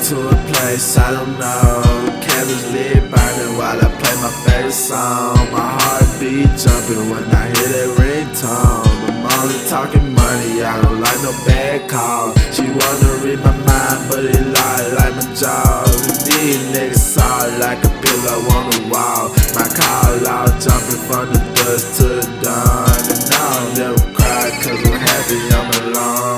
to a place I don't know. Candles lit burning while I play my favorite song. My heartbeat jumping when I hear that ringtone. I'm only talking money, I don't like no bad calls. She wanna read my mind, but it like my jaws. And these niggas solid like a pillow on the wall. My call out jumping from the dust to the dawn. And I don't never cry cause I'm happy I'm alone.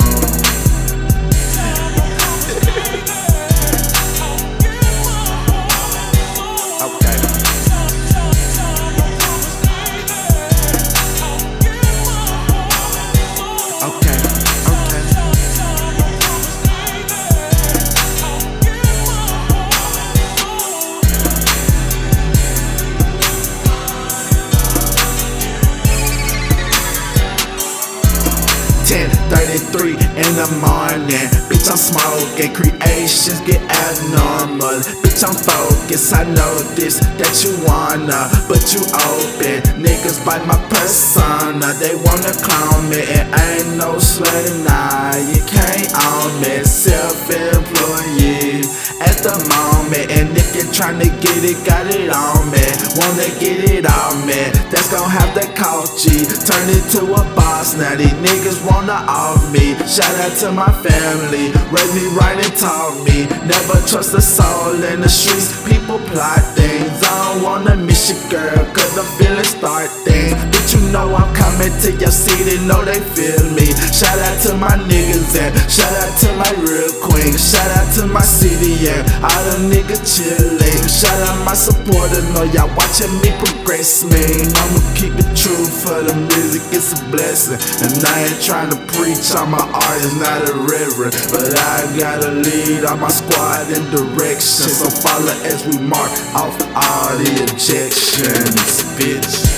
In the morning, bitch, I'm smoking, creations get abnormal. Bitch, I'm focused, I know this, that you wanna, but you open. Niggas bite my persona, they wanna clone me, and ain't no slave, nah, you can't own me. Self-employed at the moment, and if you're tryna get it, got it on me. Wanna get it on me, that's gon' have to cost you. Turn it to a boss, now these niggas wanna off me. Shout out to my family, raised me right and taught me. Never trust a soul in the streets, people plot things. I don't wanna miss you, girl, cause the feelings start things. But you know I'm coming to your city, know they feel me. Shout out to my niggas and shout out to my real queen. Shout out to my city and all the niggas chillin'. Shout out my supporters, know y'all watching me progress, man. I'ma keep it true for the music, it's a blessing. And I ain't tryna preach, I'm an artist, not a reverend. But I gotta lead all my squad in direction. So follow as we mark off all the objections, bitch.